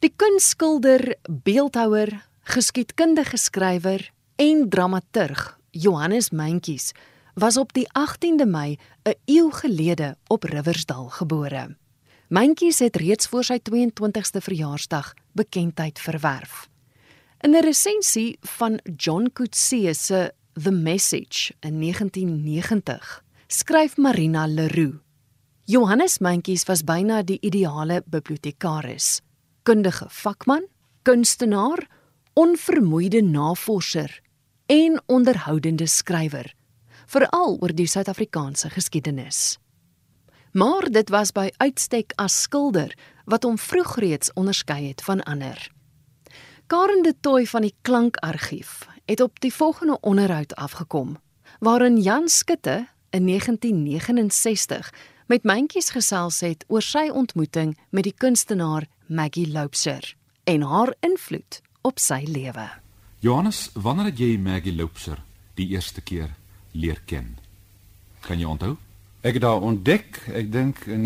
Die kunstskilder, beeldhouer, geskiedkundige skrywer en dramaturg Johannes Mentjies was op die 18de Mei 'n eeu gelede op Riversdal gebore. Mentjies het reeds voor sy 22ste verjaarsdag bekendheid verwerf. In 'n resensie van John Coetzee se The Message in 1990 skryf Marina Leroux: Johannes Mentjies was byna die ideale bibliotekaris, kundige vakman, kunstenaar, onvermoeide navorser en onderhoudende skrywer, veral oor die Suid-Afrikaanse geskiedenis. Maar dit was by uitstek as skilder wat hom vroeg reeds onderskei het van ander. Karen de Tooy van die Klankargief het op die volgende onderhoud afgekom, waarin Jan Skutte in 1969 met Mentjies gesels het oor sy ontmoeting met die kunstenaar Maggie Loubser en haar invloed op sy lewe. Johannes, wanneer het jy Maggie Loubser die eerste keer leer ken? Kan jy onthou? Ek het haar ontdek, ek dink in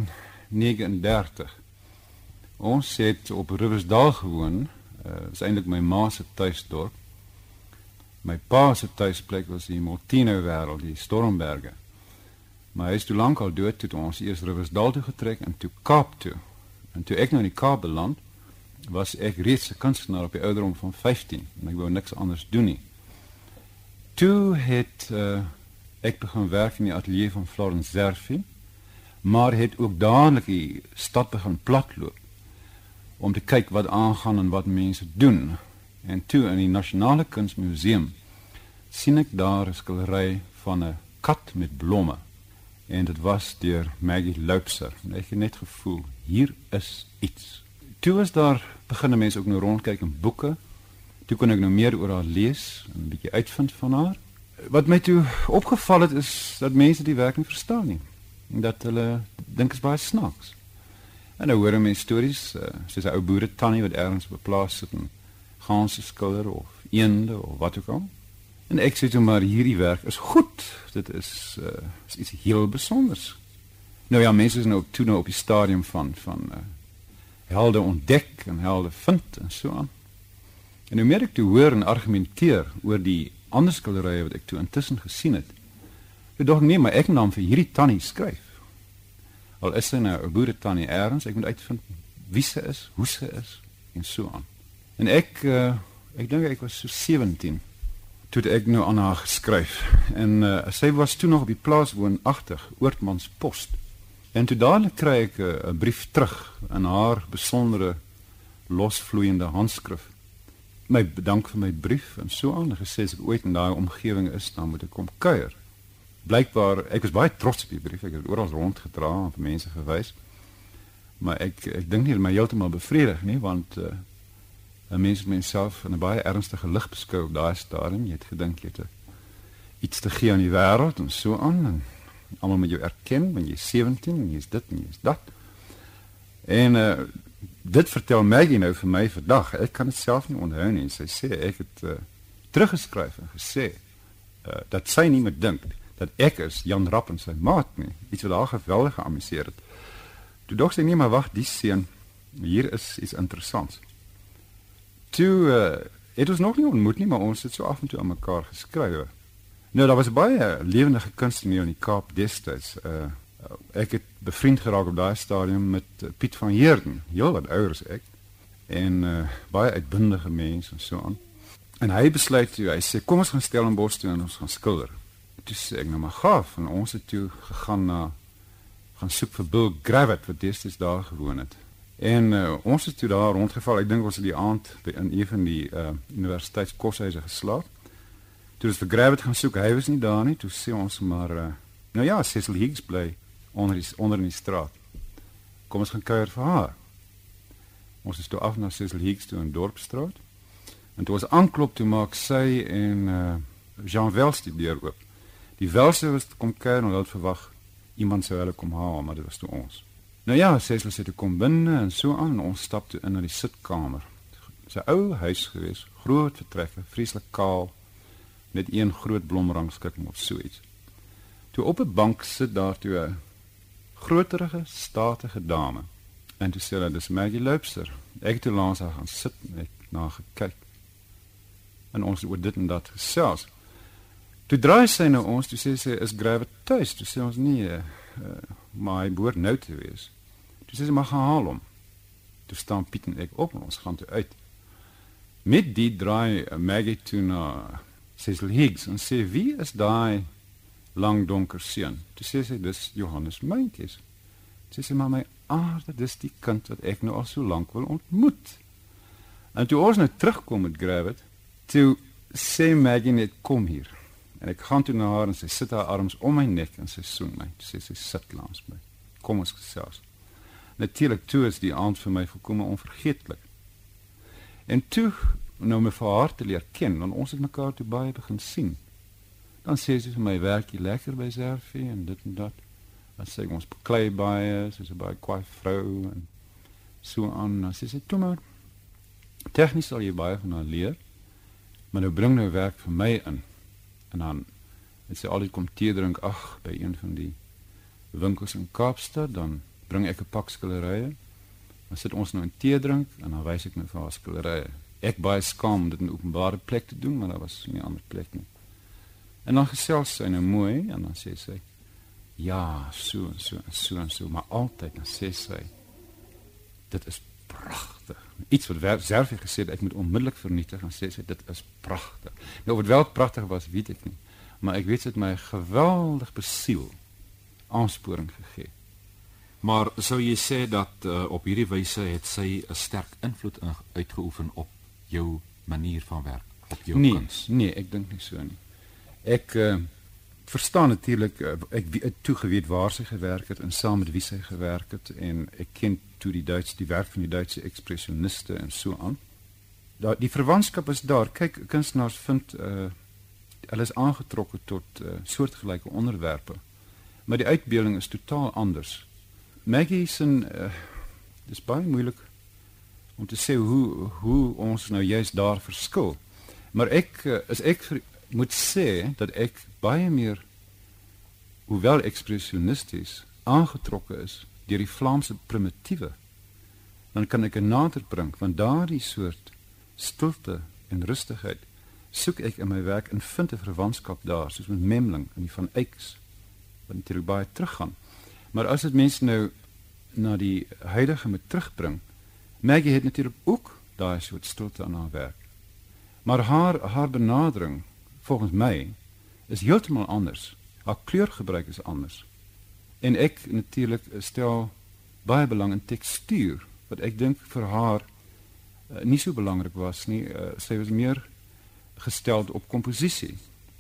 1939. Ons het op Riversdal gewoon, is eintlik my ma se tuisdorp. My pa se tuisplek was die Molteno wêreld, die Stormberge. Maar hy is toe lank al dood, toe ons eers Riversdal toe getrek en toe Kaap toe. En toe ek nou in die Kaap beland, was ek reeds 'n kunstenaar op die ouderdom van 15 en ek wou niks anders doen nie. Toe het ek begin werk in die atelier van Florence Zerfie, maar het ook dadelik die stad begin platloop om te kyk wat aangaan en wat mense doen. En toe in die Nasionale Kunstmuseum sien ek daar 'n skildery van 'n kat met blomme. En dit was deur Maggie Loubser. En ek het net gevoel, hier is iets. Toe was daar, begin mense ook nou rondkyk in boeke. Toe kon ek nou meer oor haar lees, en 'n bietjie uitvind van haar. Wat my toe opgeval het, is dat mense die werk nie verstaan nie. En dat hulle dink is baie snaaks. En nou hoor mense stories, soos 'n ou boere tannie wat ergens op 'n plaas sit en ganse skilder of eende of wat ook al. En ek sê toe maar, hierdie werk is goed. Dit is iets heel besonders. Nou ja, mense is nou toe nou op die stadium van helde ontdek en helde vind en so aan. En hoe meer ek toe hoor en argumenteer oor die ander skilderye wat ek toe intussen gesien het, toe dink ek nee, maar ek moet dan vir hierdie tannie skryf. Al is sy nou 'n boere tannie ergens, ek moet uitvind wie sy is, hoe sy is en so aan. En ek dink ek was so 17 toe ek nou aan haar geskryf. En sy was toe nog op die plaas woonagtig, Oortmanspost. En toe dadelik kry ek 'n brief terug in haar besondere losvloeiende handskrif. My bedank vir my brief en so aan, en gesê as ek ooit in daai omgewing is, dan moet ek kom kuier. Blykbaar, ek was baie trots op die brief, ek het oral rondgedra en vir mense gewys. Maar ek dink nie dat my heeltemal bevredig nie, want 'n mens moet homself in 'n baie ernstige lig beskou op daai stadium. Jy het gedink jy het iets te gee aan die wêreld en so aan, en almal moet jou erken, want jy is 17 en jy is dit en jy is dat. En dit vertel Maggie nou vir my vandag. Ek kan dit self nie onthou nie. Sy sê ek het teruggeskryf en gesê dat sy nie meer dink dat ek is Jan Rapp en sy maat nie. Iets wat haar geweldig geamuseer het. Toe dog sy nie, maar wag, die seun, hier is iets interessants. Toe het ons nog nie ontmoet nie, maar ons het so af en toe aan mekaar geskryf. Nou, daar was 'n baie lewendige kunstenaar in die Kaap destyds. Ek het bevriend geraak op daai stadium met Piet van Heerden, heel wat ouer as ek, en baie uitbundige mens en so aan. En hy besluit toe, hy sê, kom ons gaan Stellenbosch toe en ons gaan skilder. Toe sê ek, nou maar gaaf, en ons het toe gaan soek vir Bill Gravett, wat destyds daar gewoon het. En ons het toe daar rondgeval, ek dink ons het die aand in een van die universiteitskoshuise geslaap. Toe ons vir Gravett gaan soek, hy was nie daar nie, toe sê ons maar, nou ja, Cecil Higgs bly onder in die straat. Kom ons gaan kuier vir haar. Ons is toe af na Cecil Higgs toe in Dorpsstraat. En toe ons aanklop, toe maak sy en Jean Wels die deur oop. Die Welse was kom kuier en hulle het verwag iemand sou hulle kom haal, maar dit was toe ons. Nou ja, Cecil sê toe kom binne en so aan, en ons stap toe in na die sitkamer. Dis 'n ou huis gewees, groot vertrekke, vreeslik kaal, net een groot blomrangskikking of so iets. Toe op 'n bank sit daar toe 'n groterige, statige dame. En toe sê hulle, dis Maggie Loubser. Ek het toe langs haar gaan sit en ek na haar gekyk. En ons het oor dit en dat gesels. Toe draai sy na ons, toe sê sy, is Gravett thuis? Toe sê ons, nee, maar hy behoort nou te wees. Toe sê sy, maar gaan haal hom. Toe staan Piet en ek op en ons gaan toe uit. Met die draai Maggie toe na Cecil Higgs en sê, wie is daai lang donker seun? Toe sê sy, dis Johannes Mentjies. Toe sê sy, maar my aarde, dis die kind wat ek nou al so lank wil ontmoet. En toe ons nou terugkom met Gravett, toe sê Maggie net, kom hier. En ek gaan toe na haar en sy sit haar arms om my nek en sy soen my. Toe sê sy, sit langs my. Kom ons gesels. Natuurlik toe is die aand vir my volkome onvergeetlik. En toe, nou my vir haar te leer ken, want ons het mekaar toe baie begin sien. Dan sê sy vir my, werk jy lekker by Zerfie en dit en dat. Dan sê ek, ons beklei baie, sy is 'n baie kwaai vrou en so aan. Dan sê sy, toe maar, tegnies sal jy baie van haar leer, maar nou bring nou werk vir my in. En dan het sy altyd kom tee drink, by een van die winkels in Kaapstad, dan bring ek 'n pak skillerye. Dan sit ons nou in tee drink en dan wys ek nou vir haar skillerye. Ek baie skaam om dit in 'n openbare plek te doen, maar daar was nie 'n ander plek nie. En dan gesels sy nou mooi en dan sê sy, ja, so en so en so en so, maar altyd dan sê sy, dit is pragtig. Iets wat Zerfie gesê het, ek moet onmiddellik vernietig, en sê sy, dit is pragtig. Nou, of het wel pragtig was, weet ek nie. Maar ek weet, sy het my geweldig besiel aansporing gegee. Maar sou jy sê dat op hierdie wyse het sy 'n sterk invloed uitgeoefen op jou manier van werk, op jou kuns? Nee, ek dink nie so nie. Ek verstaan natuurlik, ek het toegeweet waar sy gewerk het en saam met wie sy gewerk het, en ek ken toe die werk van die Duitse ekspressioniste en so aan. Die verwantskap is daar. Kyk, kunstenaars vind hulle is aangetrokke tot soortgelyke onderwerpe, maar die uitbeelding is totaal anders. Maggie sin dis baie moeilik om te sê hoe ons nou juist daar verskil. Maar ek moet sê dat ek baie meer, hoewel ekspressionisties, aangetrokke is deur die Vlaamse primitiewe. Dan kan ek 'n nader bring, want daardie soort stilte en rustigheid soek ek in my werk en vind 'n verwantskap daar, soos met Memling en die Van Eycks, wat natuurlik baie teruggaan. Maar as dit mense nou na die huidige moet terugbring, Maggie het natuurlik ook daai soort stilte aan haar werk. Maar haar benadering, volgens my, is heeltemal anders. Haar kleurgebruik is anders. En ek natuurlik stel baie belang in tekstuur, wat ek dink vir haar nie so belangrik was nie. Sy was meer gesteld op komposisie.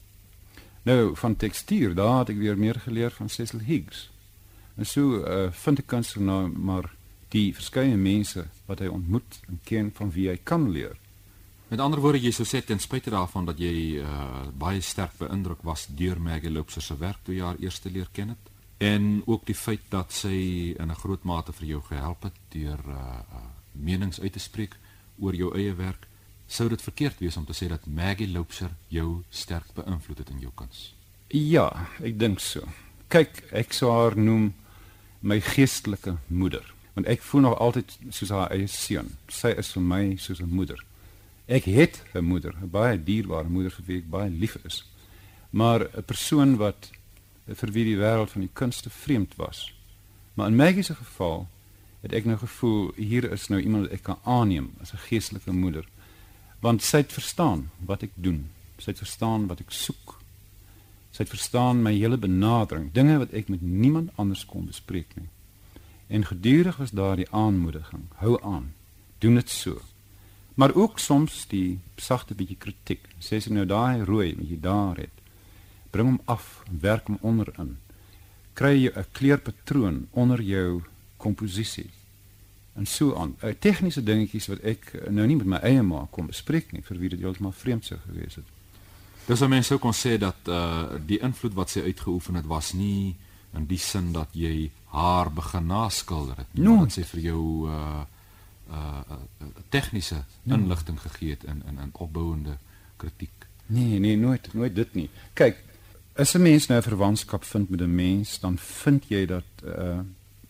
Nou, van tekstuur, daar had ek weer meer geleer van Cecil Higgs. En so vind ek kunstenaar maar die verskeie mense wat hy ontmoet en ken, van wie hy kan leer. Met ander woorde, jy sou sê ten spyte daarvan dat jy baie sterk beïndruk was deur Maggie Loubser se werk toe jy haar eerste leer ken het, en ook die feit dat sy in 'n groot mate vir jou gehelp het deur menings uit te spreek oor jou eie werk, sou dit verkeerd wees om te sê dat Maggie Loubser jou sterk beïnvloed het in jou kuns? Ja, ek dink so. Kyk, ek sou haar noem my geestelike moeder, want ek voel nog altyd soos haar eie seun. Sy is vir my soos 'n moeder. Ek het 'n moeder, 'n baie dierbare moeder vir wie ek baie lief is, maar 'n persoon wat vir wie die wêreld van die kunste vreemd was. Maar in Maggie se geval het ek nou gevoel, hier is nou iemand wat ek kan aanneem as 'n geestelike moeder, want sy het verstaan wat ek doen, sy het verstaan wat ek soek, sy het verstaan my hele benadering, dinge wat ek met niemand anders kon bespreek nie. En gedurig was daar die aanmoediging, hou aan, doen dit so. Maar ook soms die sagte bietjie kritiek. Sê sy nou daai rooi wat jy daar het, bring hom af en werk hom onderin. Kry jy 'n kleurpatroon onder jou komposisie. En so aan. Tegniese dingetjies wat ek nou nie met my eie ma kon bespreek nie, vir wie dit heeltemal vreemd sou gewees het. Dus mense sou kon sê dat die invloed wat sy uitgeoefen het was nie in die sin dat jy haar begin naskilder het, maar dat sy vir jou tegniese inligting gegee het in opbouende kritiek. Nee, nooit dit nie. Kyk, as 'n mens nou 'n verwantskap vind met 'n mens, dan vind jy dat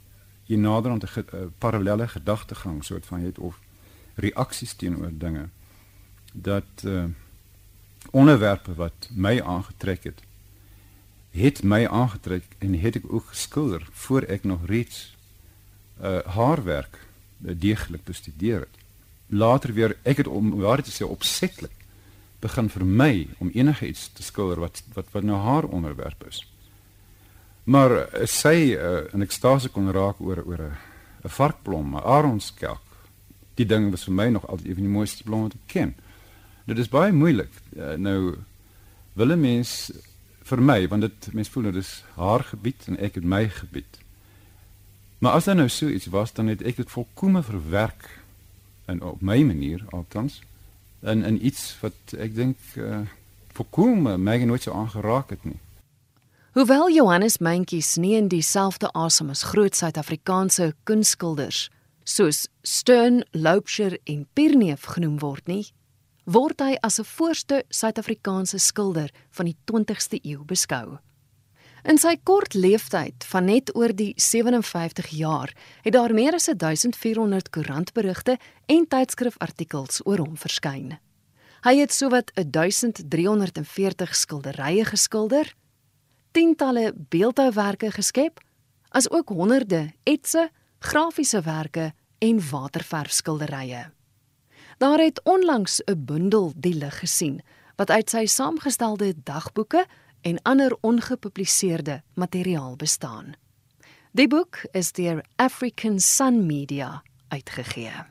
jy nader aan 'n parallelle gedagtegang soort van het of reaksies teenoor dinge dat onderwerpe wat my aangetrek het my aangetrek en het ek ook geskilder voor ek nog reeds haarwerk deeglik bestudeer het. Later weer, ek het om waar te sê opsetlik begin vermy om enige iets te skilder wat nou haar onderwerp is. Maar sy in ekstase kon raak oor 'n varkblom, 'n aronskelk. Die ding was vir my nog altyd een van die mooiste blomme wat ek ken. Dit is baie moeilik. Nou wil 'n mens vir my, want mens voel dit is haar gebied en ek het my gebied. Maar as daar nou so iets was, dan het ek dit volkome verwerk en op my manier althans in iets wat ek dink volkome my nooit so aangeraak het nie. Hoewel Johannes Mentjies nie in dieselfde asem as groot Suid-Afrikaanse kunstskilders soos Stern, Loubser en Pierneef genoem word nie, word hy as 'n voorste Suid-Afrikaanse skilder van die 20ste eeu beskou. In sy kort leeftyd van net oor die 57 jaar het daar meer as 1400 koerantberigte en tydskrifartikels oor hom verskyn. Hy het sowat 1340 skilderye geskilder, tientalle beeldhouwerke geskep, as ook honderde etse, grafiese werke en waterverfskilderye. Daar het onlangs 'n bundel die lig gesien, wat uit sy saamgestelde dagboeke en ander ongepubliseerde materiaal bestaan. Die boek is deur African Sun Media uitgegee.